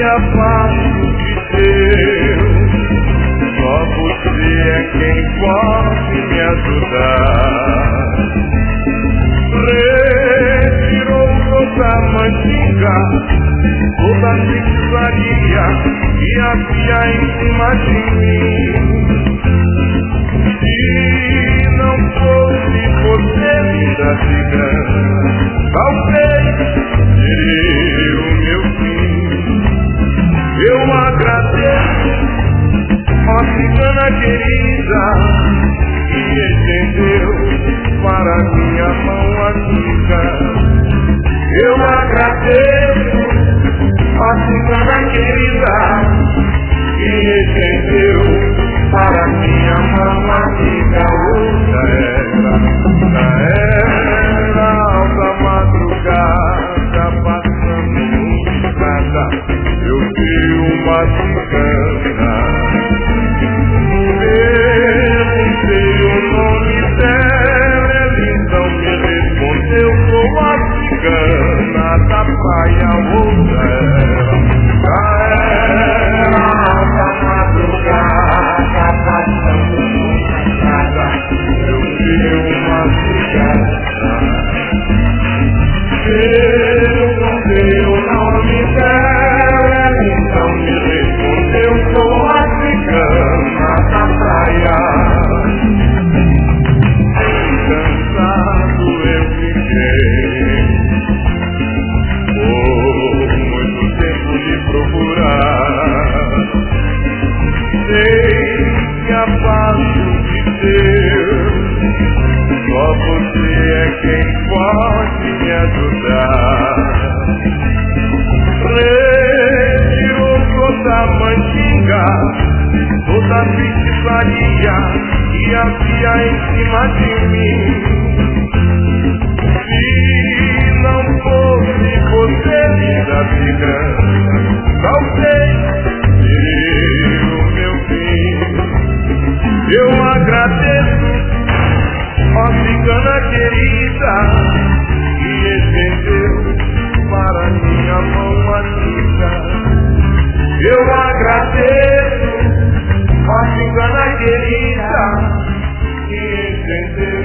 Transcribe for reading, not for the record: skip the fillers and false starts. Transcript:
afasto de Deus. Só você é quem pode me ajudar. Retirou toda a mandinga, toda a zigzagueia que havia em cima de mim. Se não fosse você, linda cigana, talvez seria o meu fim. Eu agradeço, ó cigana querida, que estendeu para minha mão amiga. Eu agradeço, ó cigana querida, que estendeu para minha mão amiga. Na alta madrugada, passando numa estrada, eu vi uma cigana. Perguntei o nome dela, ela então me respondeu: sou a cigana da praia Rousela. Na alta madrugada, passando numa estrada, eu vi uma cigana. Perguntei o nome dela, então me respondeu: sou a cigana da praia. Cansado eu fiquei, por muito tempo lhe procurar. Sei que afasto de Deus, só você é quem pode me ajudar. Retirou toda a mandinga, toda a feitiçaria que havia em cima de mim. Se não fosse você, linda cigana, talvez seria o meu fim. Eu agradeço, ó cigana querida, que estendeu para minha mão amiga. Eu agradeço, ó cigana querida, que estendeu